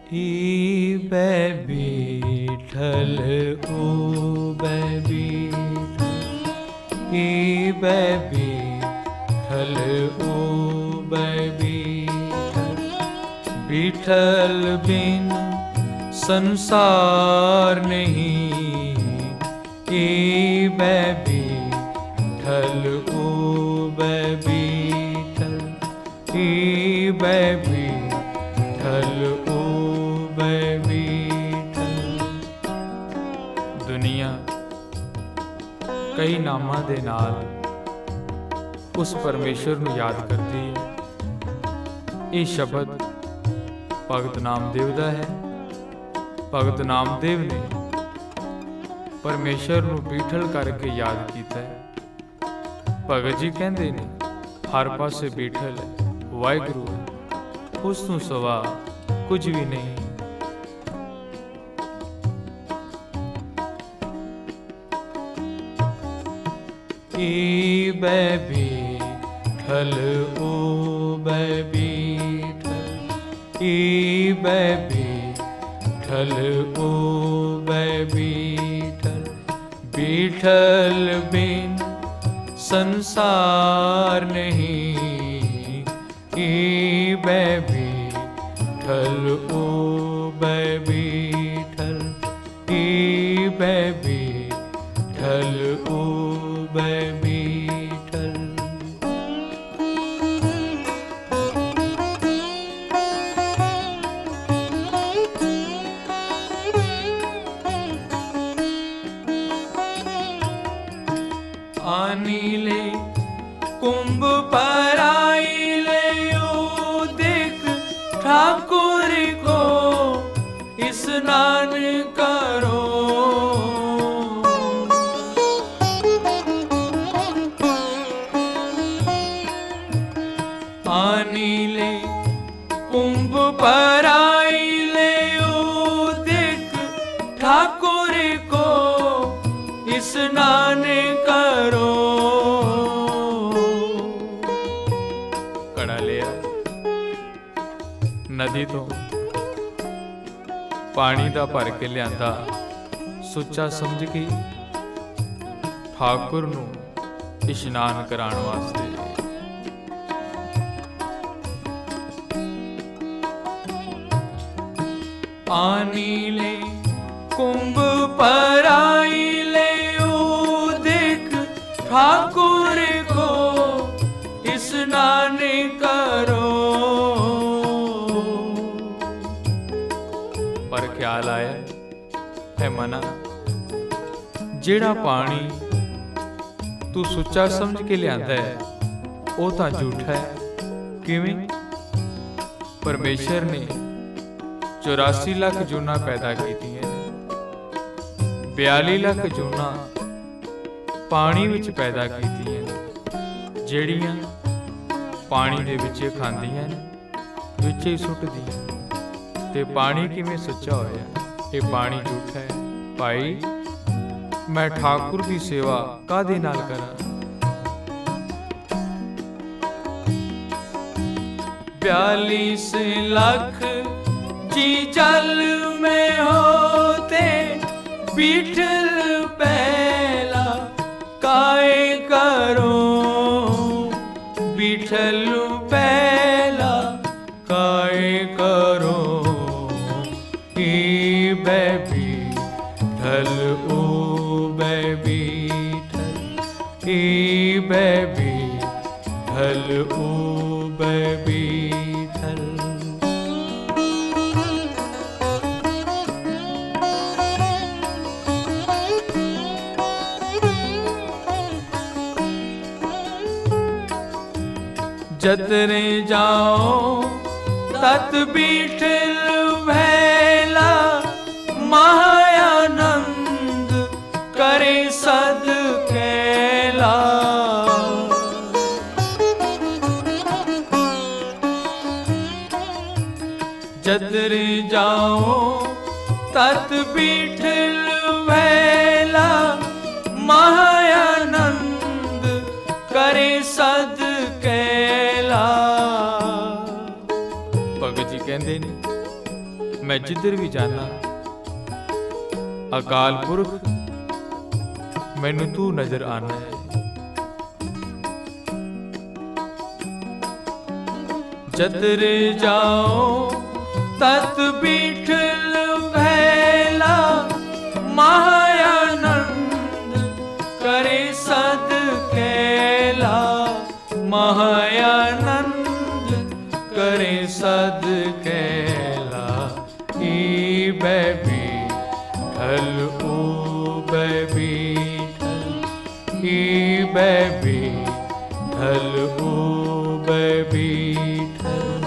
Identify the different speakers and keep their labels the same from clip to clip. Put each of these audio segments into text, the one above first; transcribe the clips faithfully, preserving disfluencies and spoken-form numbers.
Speaker 1: ईबै बीठल ऊबै बीठल ईबै बीठल ऊबै बीठल बीठल बिन संसार नहीं। ईबै बीठल ऊबै बीठल ईबै बीठल ऊबै बीठल। दुनिया कई नामां दे नाल उस परमेश्वर नूं याद करदी है। ये शब्द भगत नामदेव दा है। भगत नामदेव ने परमेश्वर नूं बीठल करके याद कीता है। भगत जी कहंदे ने हर पासे बीठल है, वाहिगुरू है, उस तों सवा कुछ भी नहीं। ईबै बीठल ऊबै बीठल ईबै बीठल ऊबै बीठल बीठल बिन संसार नहीं। ईबै बीठल ऊबै बीठल ईबै बीठल ऊबै बीठल। आनी ले कुंभ पर आई ले ओ देख ठाकुर को स्नान करो। आनी ले कुंभ पर आई ले ओ देख ठाकुर को स्नान करो। कड़ा लिया नदी तो पानी दा भर के लियांदा सुच्चा समझ के ठाकुर नूं इशनान कराण वास्ते। आनी ले कुंभ पर आई ले ओ देख ठाकुर को स्नान करो। पर ख्याल आया है मना, जेड़ा पानी तू सुच्चा समझ के लियांदा है वो तां झूठा है। किवें? परमेश्वर ने चौरासी लाख जूना पैदा की है, बयाली लाख जूना पानी विच पैदा की है, जेड़ियां पानी दे विच खांदियां ने विच ही सुटदियां। ते पानी किवें सच्चा होया? ये पानी झूठा है। भाई मैं ठाकुर की सेवा कादे नाल करां? बयालीस लाख जी जल में होते बीठल पहला काय करो। बीठल पहला काय करो। ईबै बीठल ऊबै बीठल ईबै बीठल ऊबै बीठल। जतरे जाओ तत बीठल भैला महायानंद करे सद कैला। जतरे जाओ तत बीठल भैला महायानंद करे सद कैला। भगत जी कहते ने मैं जिधर भी जाना अकाल पुरख मैनू तू नजर आना है। जतर जाओ तत बीठल भैला महायानंद करे सद कैला। महायानंद करे सद कैला। ई बैबी ठल ओ बैबी ठल। ई बैबी ठल ओ बैबी ठल।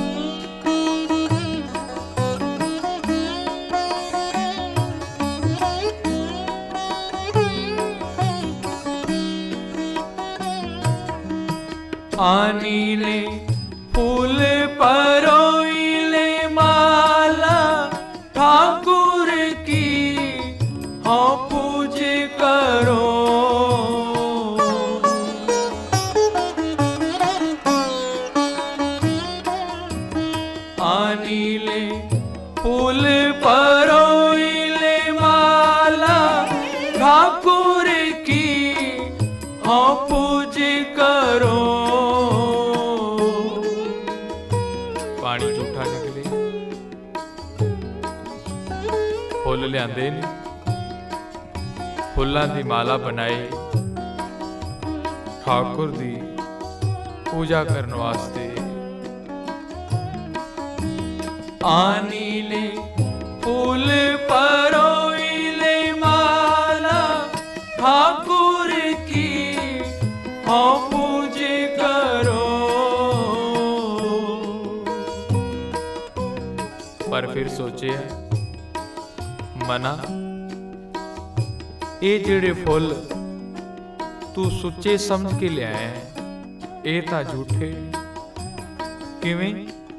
Speaker 1: आनीले फूल परोईले माला ठाकुर की हाँ पूज करो। आनीले फूल परोईले माला ठाकुर की हाँ पूज करो। पानी झूठा निकले फुल लियांदे ने फुल्लां दी माला बनाई ठाकुर दी पूजा करने वास्ते। आनीले फूल परोईले माला ठाकुर की हाँ पूज करो। पर फिर सोचे मना ये जेड़े फुल तू सुच्चे समझ के लिया है ये तां झूठे। किवें?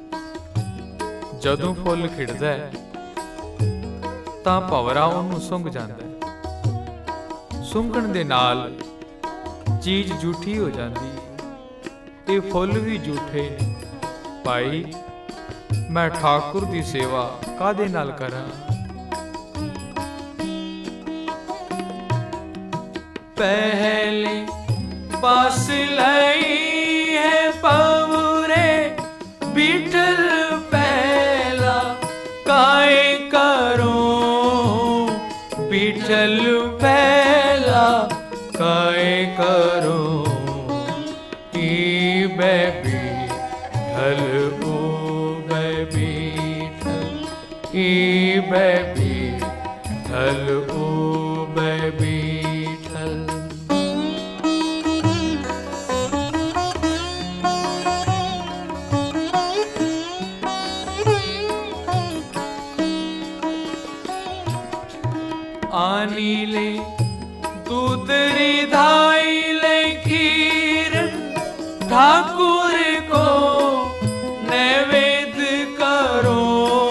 Speaker 1: जदों फुल खिड़दा है तां भंवरा उहनूं सुंघ जांदा है। सुंघण दे नाल चीज झूठी हो जाती। ये फुल भी झूठे भाई। मैं ठाकुर दी सेवा कादे नाल करां? पहले पास लई है पवरे बीठल पहला काए करो। बीठल पहला काए करो। ई बैबी ठल ओ बैबी ठल। ई बैबी ठल ओ बैबी ठल। आनीले दूध रिधाईले खीर ठाकुर को नैवेद्य करो।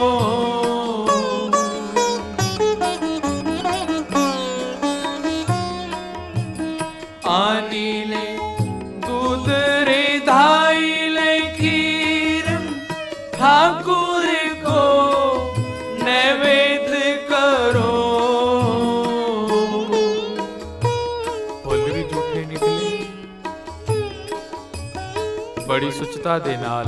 Speaker 1: आनीले दूध रिधाईले खीर ठाकुर को नैवेद्य करो। बड़ी सुचता दे नाल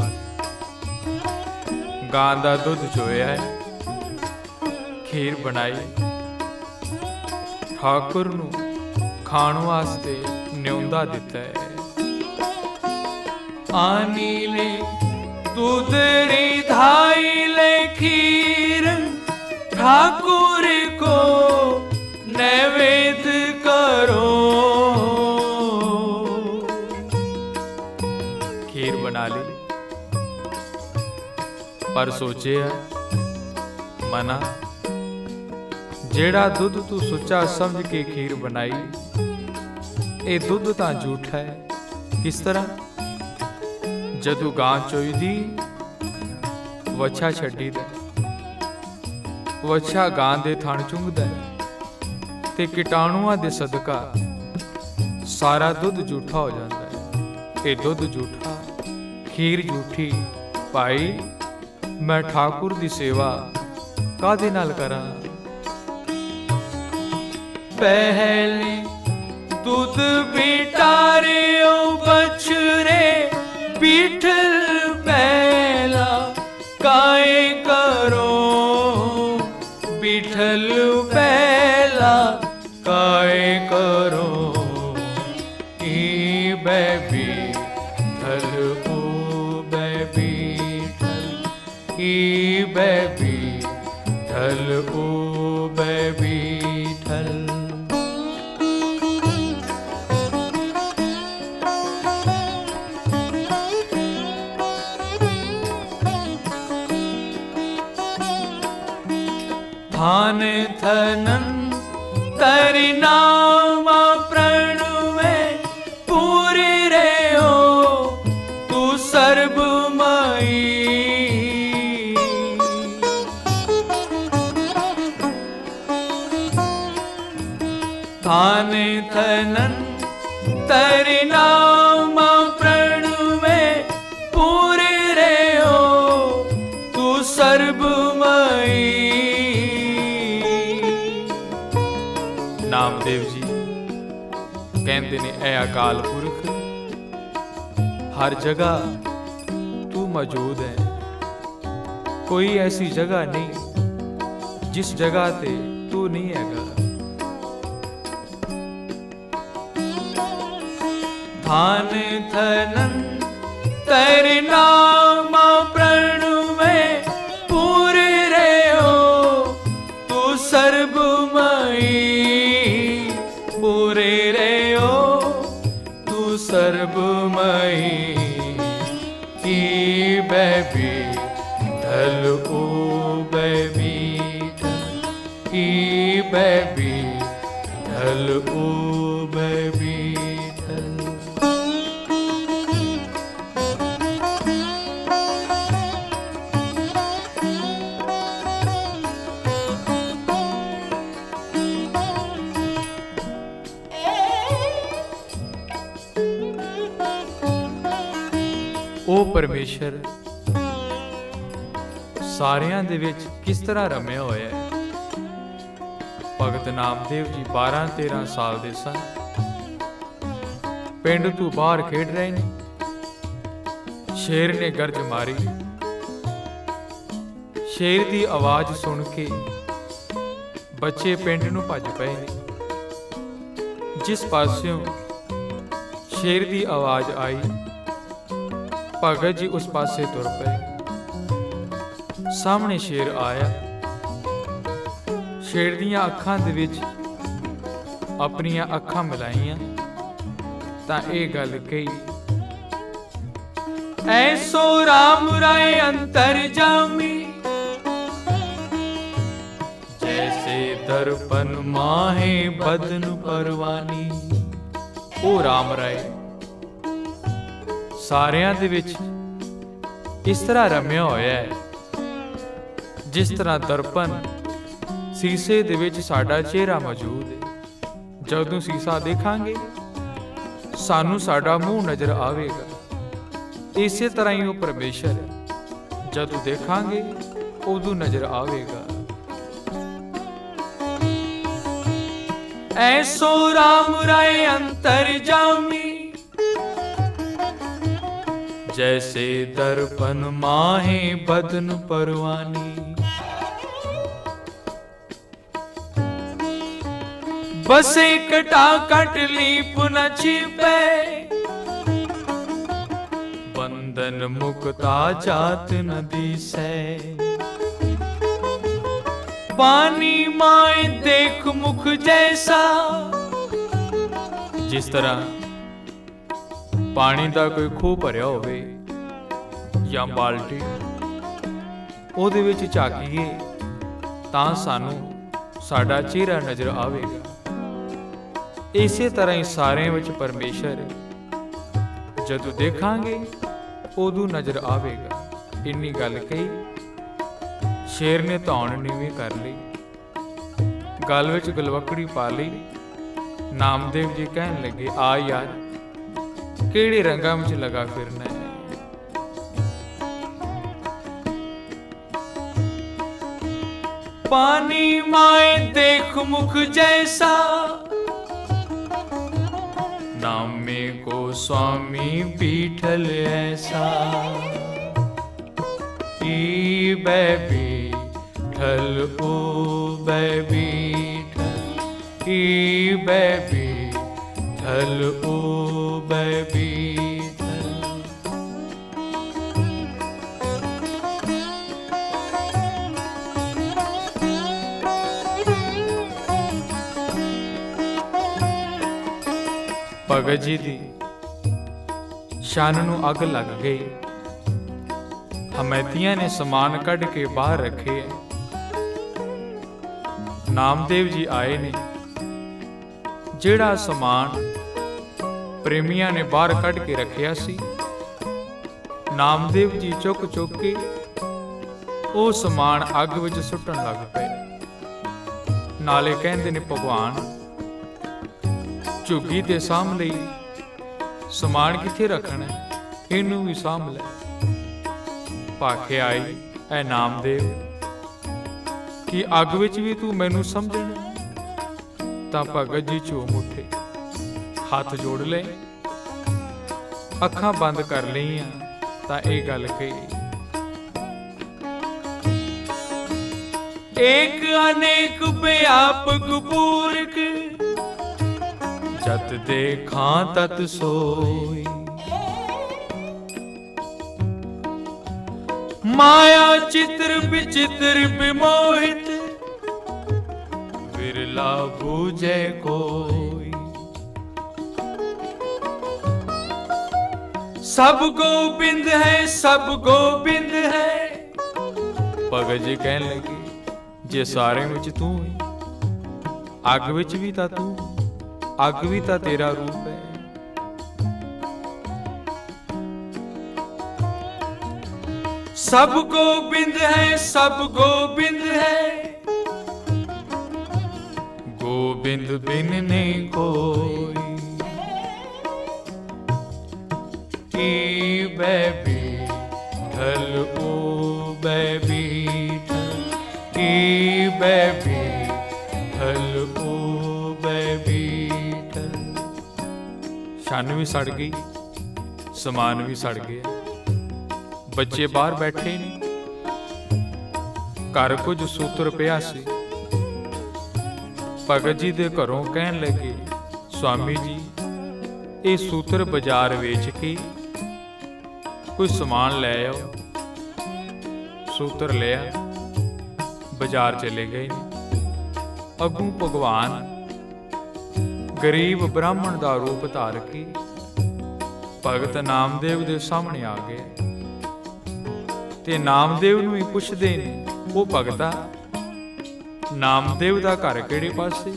Speaker 1: गां दा दुध चोया है खीर बनाई ठाकुर नूं खाण वास्ते न्योंदा दिता है। आनीले दूध रिधाईले खीर ठाकुर को नैवेद्य करो। खीर बना ली पर सोचे मना जेड़ा दुध तू सुच्चा समझ के खीर बनाई ए दुध तां झूठा है। किस तरह? जदू गां चोई दी वछा छड्डी दा वछा गां दे थण चुंघदा ते कीटाणुआं दे सदका सारा दुध झूठा हो जाता है। ए दुध झूठा खीर झूठी भाई। मैं ठाकुर दी सेवा कादे नाल करा। पहले दूध बिटारे ओ बछड़े पीठल पहला काए करो पीठल पहला काए करो ई बेबी ठल ओ बेबी ठल ई बेबी ठल ओ बेबी ठल। थान थनन तरि नामा प्रणवे पूरी रे हो तू सर्वमयी। थान थनन तरि नामा प्रणवे पूरी रे हो तू सर्वमयी। नामदेव जी कहते ने ऐ अकाल पुरख हर जगह तू मौजूद है। कोई ऐसी जगह नहीं जिस जगह ते तू नहीं हैगा। थान थनन तेरे नाम प्रणवे पूरे रे हो तू सर्वमयी। पूरे रे हो तू सर्वमयी। ई बेबी ढल ओ बेबी ढल ई बेबी ढल ओ बेबी ढल। ओ परमेश्वर सारियां दे विच किस तरह रमया होया है। भगत नामदेव जी बारह तेरह साल दे सन। पिंड तू बाहर खेड रहे ने। शेर ने गर्ज मारी। शेर दी आवाज सुन के बच्चे पिंड नू भज पए ने। जिस पास्यों शेर दी आवाज आई भगत जी उस पासे तुर पे। सामने शेर आया। शेर दियां अखां दे विच अपनियां अखां मिलाइयां तां ए गल कही, ऐसो राम राय अंतर जामी जैसे दर्पण माहे बदन परवानी। ओ राम राय सारियां दे विच इस तरह रमया होया है जिस तरह दर्पण शीशे दे विच साडा चेहरा मौजूद है। जदों शीशा देखांगे सानू साडा मुंह नजर आवेगा। इसे तरह ही वो परमेश्वर जदों देखांगे उदों नजर आवेगा। ऐसो राम राय अंतर जामी जैसे दर्पण माहे बदन परवानी। बसे कटा कटली पुनः छिपे बंधन मुक्ता जात नदी से। पानी माए देख मुख जैसा जिस तरह पानी दा कोई खूह भरिया होवे या बाल्टी ओहदे विच झाकीए तां सानू साडा चेहरा नजर आवेगा। इसे तरह ही सारे विच परमेश्वर जदों देखांगे उदों नजर आवेगा। इन्नी गल कही शेर ने धौन नीवीं कर ली, गल विच गलवकड़ी पा ली। नामदेव जी कहन लगे, आ यार केड़े रंगां विच लगा फिरना है। पानी माए देख मुख जैसा, नामे को स्वामी बीठल ऐसा। ई बै बीठल ओ बै बीठल, ई बै बीठल ओ बै बीठल। भगत जी दी शान नूं अग लग गई। हमैतियां ने समान कढ़ के बाहर रखे है। नामदेव जी आए ने, जिहड़ा समान प्रेमियां ने बाहर कढ़ के रखिया सी, नामदेव जी चुक चुक के वो समान अग विच सुट्टण लग पे। नाले कहंदे ने भगवान झुग्गी ते साਂਭ ਲਈ समान किथे रखना, इनू भी साਂਭ ले। भाखे आई ऐ नामदेव कि अग विच भी तू मैनू समझना। तां भगत जी झूम उठे, हथ जोड़ ले, अखां बंद कर लईआं तां इह गल कही, एक अनेक व्यापक पूरक, जत देखा तत सोई। माया चित्र विचित्र विमोहित, विरला बूझे कोई। सब गोबिंद है सब गोबिंद है। भगत जी कहन लगे जे सारे विच तू ही, अग विच भी तां तू, अग भी तां तेरा रूप है। सब गोबिंद है सब गोबिंद है, गोबिंद बिन नहीं कोई। ई बै बीठल ओ बै बीठल, ई बै बीठल ओ बै बीठल। छन भी सड़ गई, समान भी सड़ गया। बच्चे बाहर बैठे ने, घर कुछ सूत्र पिया सी। भगत जी दे घरों कहन लगे स्वामी जी ये सूत्र बाजार वेच के कोई समान ले आओ। सूत्र लिया, बाजार चले गए। अगू भगवान गरीब ब्राह्मण का रूप धार के भगत नामदेव के सामने आ गए ते नामदेव नूं ही पुछदे ने, वो भगता नामदेव दा घर किहड़े पासे?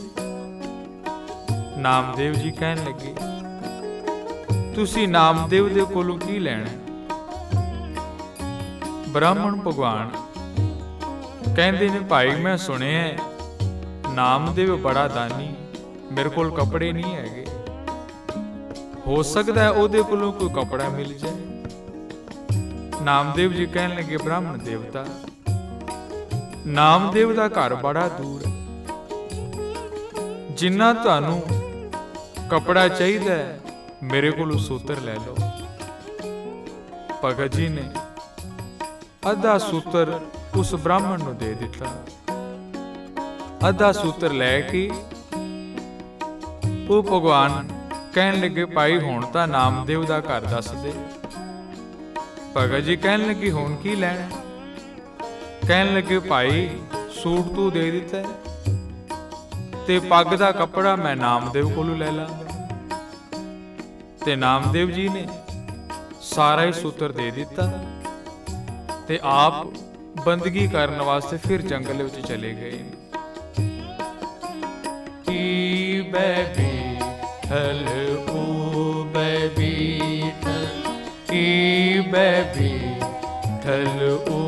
Speaker 1: नामदेव जी कहन लगे तुसी नामदेव दे कोलों की लैणा? ब्राह्मण भगवान कहंदे ने भाई मैं सुनिया नामदेव बड़ा दानी, मेरे कोल कपड़े नहीं हैगे, हो सकता है ओहदे कोलों कोई कपड़ा मिल जाए। नामदेव जी कहन लगे ब्राह्मण देवता नामदेव दा घर बड़ा दूर है, जिन्ना तुहानू कपड़ा चाहिए मेरे कोलों सूत्र ले लो। भगत जी ने अद्धा सूत्र उस ब्राह्मण नूं दे दिता। अद्धा सूत्र लैके वो भगवान कहन लगे भाई हुण तां नामदेव दा घर दस दे। भगत जी कहन लगे हुण की लैणा? कहन लगे भाई सूट तू दे दिता ते पग दा कपड़ा मैं नामदेव कोलों ले लांगा। ते नामदेव जी ने सारा ही सूत्र दे दिता ते आप बंदगी करने वास्ते फिर जंगल विच चले गए। ई बै बीठल ओ बै बीठल, ई बै बीठल ओ